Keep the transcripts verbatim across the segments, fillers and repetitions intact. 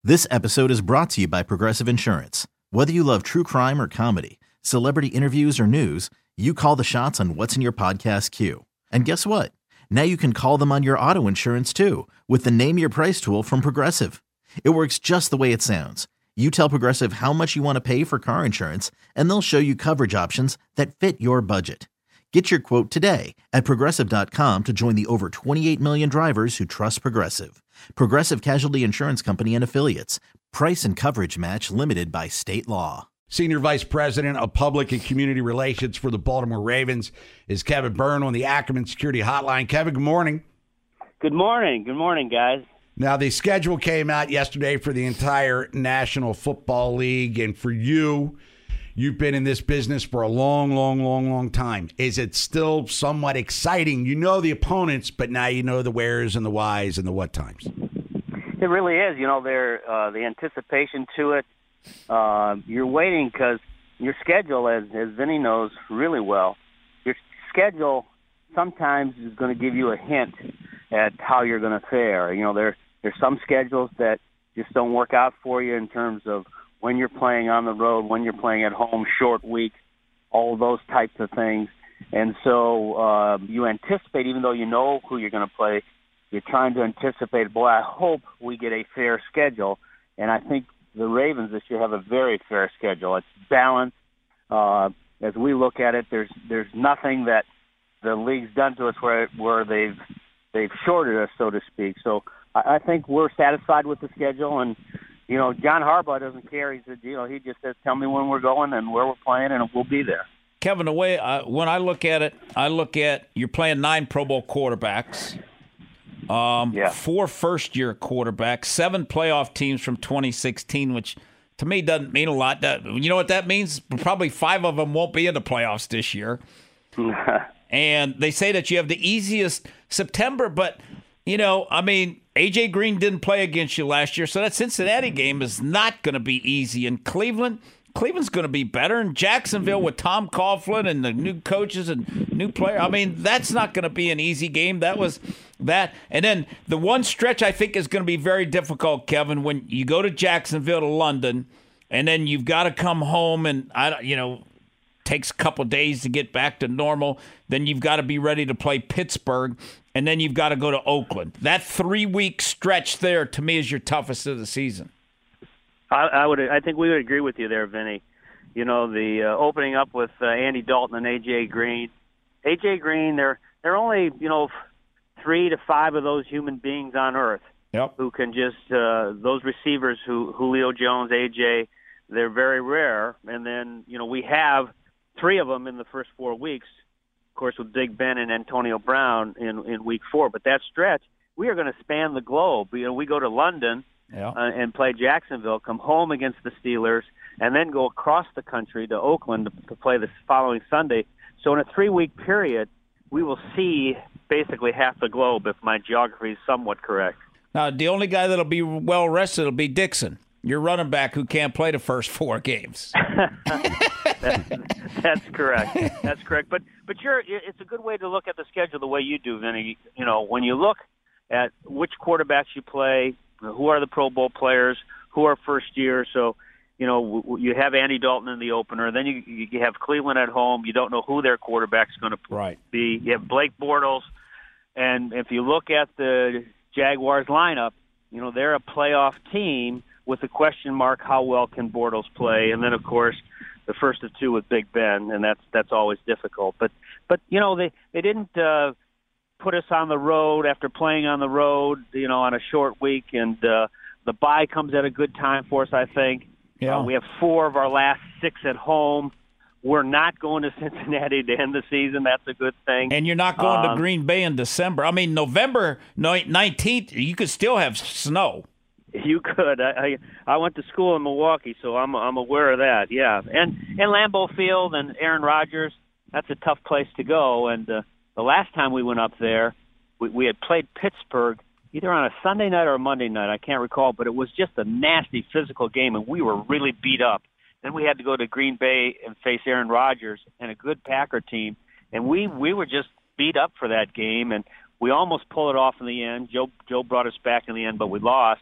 This episode is brought to you by Progressive Insurance. Whether you love true crime or comedy, celebrity interviews or news, you call the shots on what's in your podcast queue. And guess what? Now you can call them on your auto insurance too with the Name Your Price tool from Progressive. It works just the way it sounds. You tell Progressive how much you want to pay for car insurance, and they'll show you coverage options that fit your budget. Get your quote today at Progressive dot com to join the over twenty-eight million drivers who trust Progressive. Progressive Casualty Insurance Company and Affiliates. Price and coverage match limited by state law. Senior Vice President of Public and Community Relations for the Baltimore Ravens is Kevin Byrne on the Ackerman Security Hotline. Kevin, good morning. Good morning. Good morning, guys. Now, the schedule came out yesterday for the entire National Football League, and for you, you've been in this business for a long, long, long, long time. Is it still somewhat exciting? You know the opponents, but now you know the wheres and the whys and the what times. It really is. You know, there uh, the anticipation to it. Uh, you're waiting because your schedule, as, as Vinny knows really well, your schedule sometimes is going to give you a hint at how you're going to fare. You know, there there's some schedules that just don't work out for you in terms of when you're playing on the road, when you're playing at home, short week, all of those types of things. And so uh, you anticipate, even though you know who you're going to play, you're trying to anticipate, boy, I hope we get a fair schedule. And I think the Ravens this year have a very fair schedule. It's balanced. Uh, as we look at it, there's there's nothing that the league's done to us where where they've they've shorted us, so to speak. So I, I think we're satisfied with the schedule. And you know, John Harbaugh doesn't care. He's a, you know, he just says, "Tell me when we're going and where we're playing, and we'll be there." Kevin, the way I, when I look at it, I look at you're playing nine Pro Bowl quarterbacks. Um, yeah. Four first-year quarterbacks, seven playoff teams from twenty sixteen, which to me doesn't mean a lot. That, you know what that means? Probably five of them won't be in the playoffs this year. And they say that you have the easiest September, but, you know, I mean, A J Green didn't play against you last year, so that Cincinnati game is not going to be easy. In Cleveland, Cleveland's going to be better. In Jacksonville with Tom Coughlin and the new coaches and new player, I mean, that's not going to be an easy game. That was that. And then the one stretch I think is going to be very difficult, Kevin, when you go to Jacksonville to London, and then you've got to come home and, I, you know, takes a couple of days to get back to normal. Then you've got to be ready to play Pittsburgh, and then you've got to go to Oakland. That three-week stretch there, to me, is your toughest of the season. I, I would. I think we would agree with you there, Vinny. You know, the uh, opening up with uh, Andy Dalton and A J Green. A J Green, they're they're only you know three to five of those human beings on earth yep. who can just uh, those receivers who Julio Jones, A J. They're very rare, and then you know we have three of them in the first four weeks. Of course, with Big Ben and Antonio Brown in in week four. But that stretch, we are going to span the globe. You know, we go to London. Yeah. Uh, and play Jacksonville, come home against the Steelers, and then go across the country to Oakland to, to play the following Sunday. So in a three-week period, we will see basically half the globe, if my geography is somewhat correct. Now, the only guy that'll be well-rested will be Dixon, your running back who can't play the first four games. that's, that's correct. That's correct. But but you're, it's a good way to look at the schedule the way you do, Vinny. You know, when you look at which quarterbacks you play, who are the Pro Bowl players, who are first year. So, you know, you have Andy Dalton in the opener. Then you you have Cleveland at home. You don't know who their quarterback's going to right. be. You have Blake Bortles. And if you look at the Jaguars lineup, you know, they're a playoff team with a question mark, how well can Bortles play? And then, of course, the first of two with Big Ben, and that's that's always difficult. But, but you know, they, they didn't uh, – put us on the road after playing on the road, you know, on a short week, and uh, the bye comes at a good time for us, I think. Yeah. Uh, we have four of our last six at home. We're not going to Cincinnati to end the season. That's a good thing. And you're not going um, to Green Bay in December. I mean, November nineteenth, you could still have snow. You could. I, I I went to school in Milwaukee, so I'm I'm aware of that. Yeah, and and Lambeau Field and Aaron Rodgers. That's a tough place to go. And uh, the last time we went up there, we, we had played Pittsburgh either on a Sunday night or a Monday night. I can't recall, but it was just a nasty physical game, and we were really beat up. Then we had to go to Green Bay and face Aaron Rodgers and a good Packer team, and we we were just beat up for that game, and we almost pulled it off in the end. Joe Joe brought us back in the end, but we lost.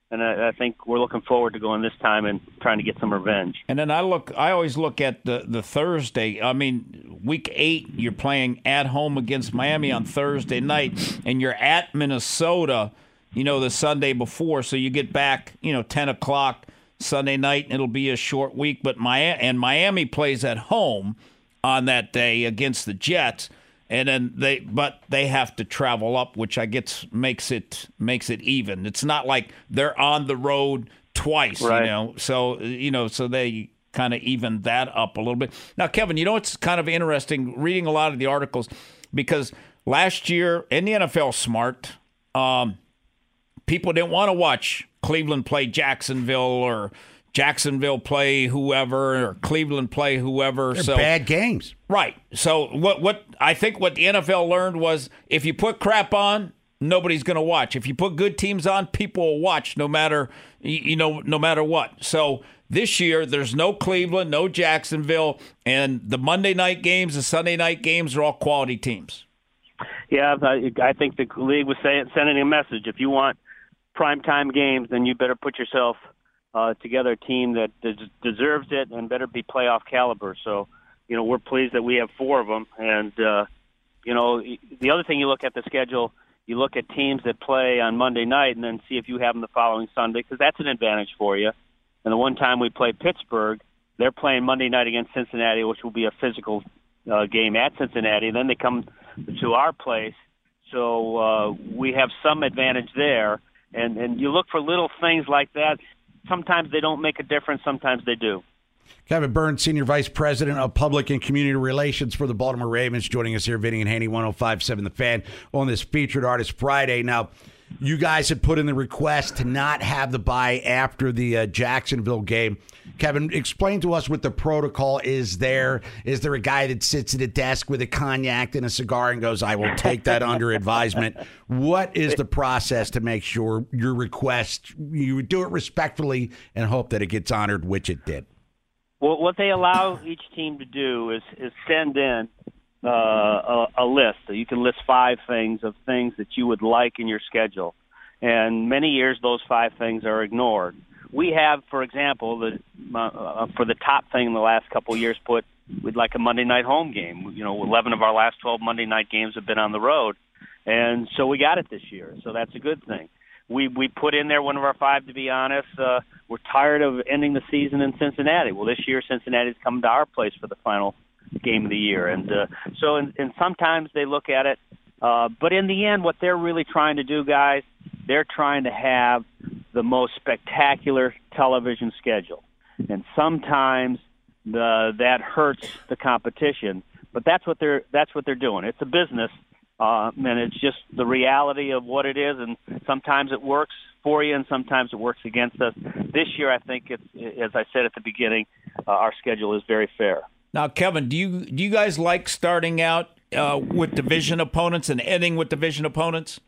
and I, I think we're looking forward to going this time and trying to get some revenge. And then I look, I always look at the, the Thursday. I mean, week eight, you're playing at home against Miami on Thursday night, and you're at Minnesota, you know, the Sunday before. So you get back, you know, ten o'clock Sunday night, and it'll be a short week. But Miami, and Miami plays at home on that day against the Jets. And then they, but they have to travel up, which I guess makes it makes it even. It's not like they're on the road twice, right. you know. So you know, so they kind of even that up a little bit. Now, Kevin, you know it's kind of interesting reading a lot of the articles because last year in the N F L, smart um, people didn't want to watch Cleveland play Jacksonville or Jacksonville play whoever or Cleveland play whoever. They're so bad games. Right. So what what I think what the N F L learned was if you put crap on, nobody's going to watch. If you put good teams on, people will watch no matter you know no matter what. So this year there's no Cleveland, no Jacksonville, and the Monday night games, the Sunday night games are all quality teams. Yeah, I, I think the league was saying sending a message. If you want primetime games, then you better put yourself Uh, together a team that des- deserves it and better be playoff caliber. So, you know, we're pleased that we have four of them. And, uh, you know, the other thing you look at the schedule, you look at teams that play on Monday night and then see if you have them the following Sunday because that's an advantage for you. And the one time we played Pittsburgh, they're playing Monday night against Cincinnati, which will be a physical uh, game at Cincinnati. And then they come to our place. So uh, we have some advantage there. And, and you look for little things like that. Sometimes they don't make a difference. Sometimes they do. Kevin Burns, Senior Vice President of Public and Community Relations for the Baltimore Ravens, joining us here, Vinny and Haney, one oh five point seven The Fan, on this Featured Artist Friday. Now, you guys had put in the request to not have the bye after the uh, Jacksonville game. Kevin, explain to us what the protocol is there. Is there a guy that sits at a desk with a cognac and a cigar and goes, I will take that under advisement? What is the process to make sure your request, you do it respectfully and hope that it gets honored, which it did? Well, what they allow each team to do is, is send in uh, a, a list. So you can list five things of things that you would like in your schedule. And many years, those five things are ignored. We have, for example, the uh, for the top thing in the last couple of years, put we'd like a Monday night home game. You know, eleven of our last twelve Monday night games have been on the road, and so we got it this year. So that's a good thing. We we put in there one of our five. To be honest, uh, we're tired of ending the season in Cincinnati. Well, this year Cincinnati's come to our place for the final game of the year, and uh, so and, and sometimes they look at it. Uh, but in the end, what they're really trying to do, guys, they're trying to have the most spectacular television schedule. And sometimes the, that hurts the competition. But that's what they're that's what they're doing. It's a business, uh, and it's just the reality of what it is. And sometimes it works for you, and sometimes it works against us. This year, I think, it's, as I said at the beginning, uh, our schedule is very fair. Now, Kevin, do you do you guys like starting out uh, with division opponents and ending with division opponents?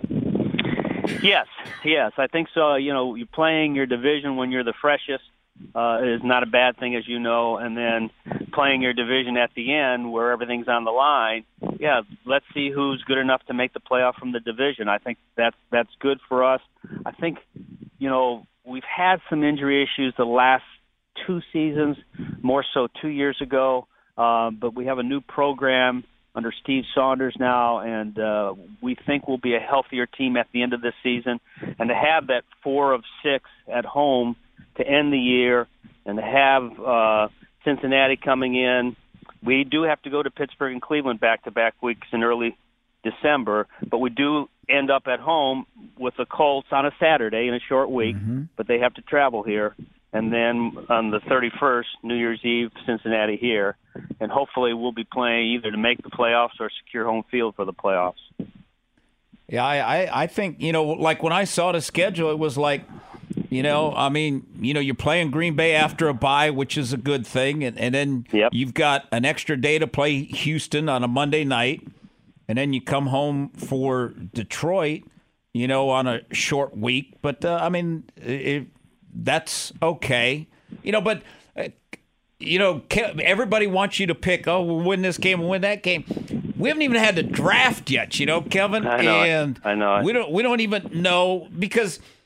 Yes, yes, I think so. You know, you're playing your division when you're the freshest uh, is not a bad thing, as you know, and then playing your division at the end where everything's on the line. Yeah, let's see who's good enough to make the playoff from the division. I think that's that's good for us. I think, you know, we've had some injury issues the last two seasons, more so two years ago, uh, but we have a new program under Steve Saunders now, and uh, we think we'll be a healthier team at the end of this season. And to have that four of six at home to end the year, and to have uh, Cincinnati coming in, we do have to go to Pittsburgh and Cleveland back-to-back weeks in early December, but we do end up at home with the Colts on a Saturday in a short week, mm-hmm. but they have to travel here. And then on the thirty-first, New Year's Eve, Cincinnati here. And hopefully we'll be playing either to make the playoffs or secure home field for the playoffs. Yeah, I, I, I think, you know, like when I saw the schedule, it was like, you know, I mean, you know, you're playing Green Bay after a bye, which is a good thing. And, and then yep. you've got an extra day to play Houston on a Monday night. And then you come home for Detroit, you know, on a short week. But, uh, I mean, it, that's okay. You know, but, uh, you know, everybody wants you to pick, oh, we'll win this game, we'll win that game. We haven't even had the draft yet, you know, Kevin. I know and it. I know it. We don't, we don't even know because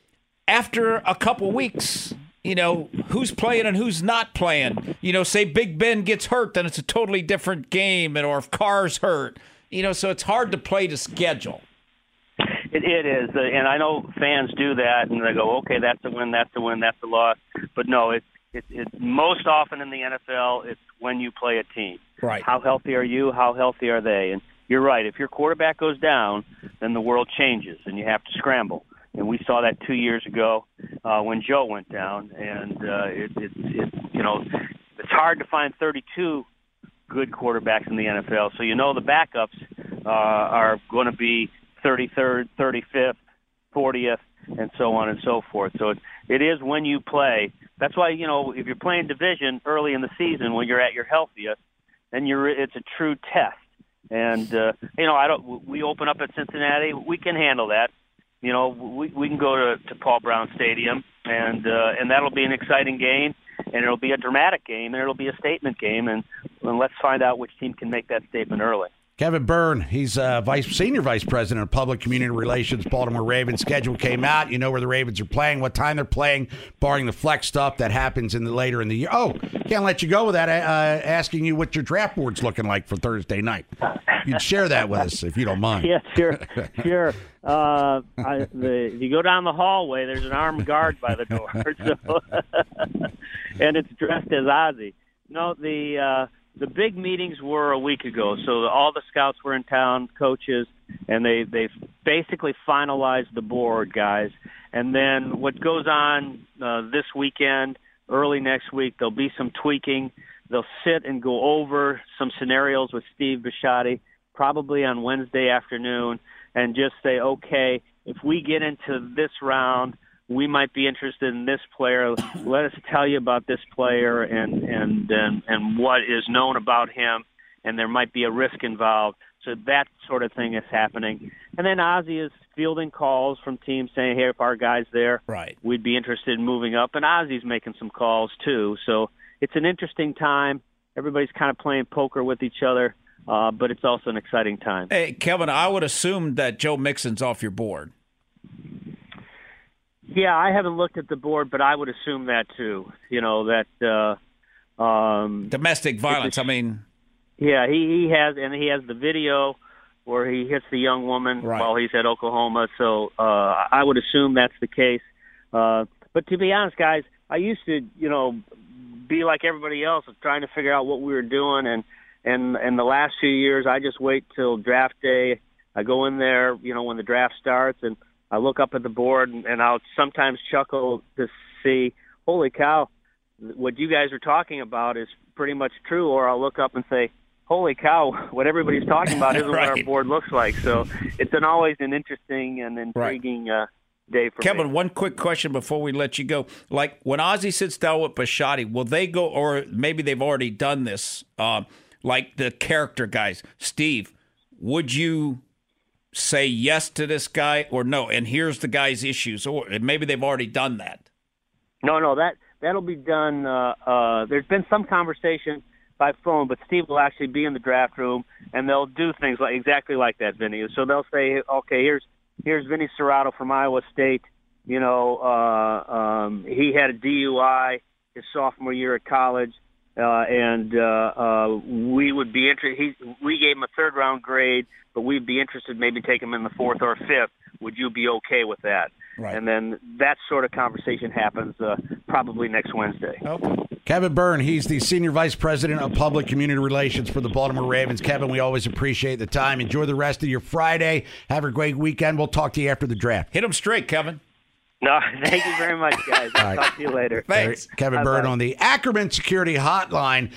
after a couple weeks, you know, who's playing and who's not playing. You know, say Big Ben gets hurt, then it's a totally different game, and or if Carr's hurt. You know, so it's hard to play to schedule. It, it is, uh, and I know fans do that, and they go, okay, that's a win, that's a win, that's a loss. But no, it's it, it, most often in the N F L, it's when you play a team. Right. How healthy are you? How healthy are they? And you're right. If your quarterback goes down, then the world changes, and you have to scramble. And we saw that two years ago uh, when Joe went down. And uh, it, it, it, you know, it's hard to find thirty-two good quarterbacks in the N F L. So you know the backups uh, are going to be thirty-third, thirty-fifth, fortieth, and so on and so forth. So it, it is when you play. That's why, you know, if you're playing division early in the season when you're at your healthiest, then you're it's a true test. And uh, you know, I don't. We open up at Cincinnati. We can handle that. You know, we we can go to, to Paul Brown Stadium, and uh, and that'll be an exciting game, and it'll be a dramatic game, and it'll be a statement game, and, and let's find out which team can make that statement early. Kevin Byrne, he's uh, vice senior vice president of public community relations, Baltimore Ravens. Schedule came out. You know where the Ravens are playing, what time they're playing, barring the flex stuff that happens in the later in the year. Oh, can't let you go without uh, asking you what your draft board's looking like for Thursday night. You'd share that with us if you don't mind. Yeah, sure, sure. Uh, I, the, if you go down the hallway, there's an armed guard by the door, so and it's dressed as Ozzy. No, the. Uh, The big meetings were a week ago, so all the scouts were in town, coaches, and they they basically finalized the board, guys. And then what goes on uh, this weekend, early next week, there'll be some tweaking. They'll sit and go over some scenarios with Steve Bisciotti, probably on Wednesday afternoon, and just say, okay, if we get into this round, we might be interested in this player. Let us tell you about this player and, and, and, and what is known about him, and there might be a risk involved. So that sort of thing is happening. And then Ozzie is fielding calls from teams saying, hey, if our guy's there, right, we'd be interested in moving up. And Ozzie's making some calls too. So it's an interesting time. Everybody's kind of playing poker with each other, uh, but it's also an exciting time. Hey, Kevin, I would assume that Joe Mixon's off your board. Yeah, I haven't looked at the board, but I would assume that too. You know, that uh, um, domestic violence. I mean, yeah, he, he has, and he has the video where he hits the young woman right. while he's at Oklahoma. So uh, I would assume that's the case. Uh, but to be honest, guys, I used to, you know, be like everybody else, trying to figure out what we were doing, and and and the last few years, I just wait till draft day. I go in there, you know, when the draft starts, and I look up at the board, and, and I'll sometimes chuckle to see, holy cow, what you guys are talking about is pretty much true. Or I'll look up and say, holy cow, what everybody's talking about isn't right. what our board looks like. So it's an always an interesting and intriguing right. uh, day for Kevin, me. one quick question before we let you go. Like when Ozzie sits down with Bisciotti, will they go, or maybe they've already done this, uh, like the character guys, Steve, would you say yes to this guy or no? And here's the guy's issues, or maybe they've already done that. No, no, that that'll be done. Uh, uh, there's been some conversation by phone, but Steve will actually be in the draft room, and they'll do things like exactly like that, Vinny. So they'll say, okay, here's here's Vinny Serrato from Iowa State. You know, uh, um, he had a D U I his sophomore year at college. Uh, and uh, uh, we would be interested. We gave him a third round grade, but we'd be interested maybe take him in the fourth or fifth. Would you be okay with that? Right. And then that sort of conversation happens uh, probably next Wednesday. Okay. Kevin Byrne, he's the Senior Vice President of Public Community Relations for the Baltimore Ravens. Kevin, we always appreciate the time. Enjoy the rest of your Friday. Have a great weekend. We'll talk to you after the draft. Hit him straight, Kevin. No, thank you very much, guys. I'll right. talk to you later. Thanks. Kevin Bye-bye. Byrne on the Ackerman Security Hotline.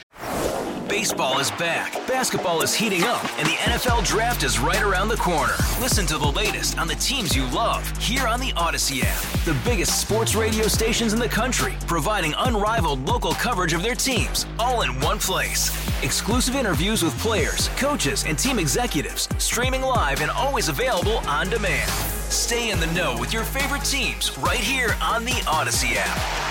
Baseball is back, basketball is heating up, and the N F L Draft is right around the corner. Listen to the latest on the teams you love here on the Odyssey app. The biggest sports radio stations in the country, providing unrivaled local coverage of their teams, all in one place. Exclusive interviews with players, coaches, and team executives, streaming live and always available on demand. Stay in the know with your favorite teams right here on the Odyssey app.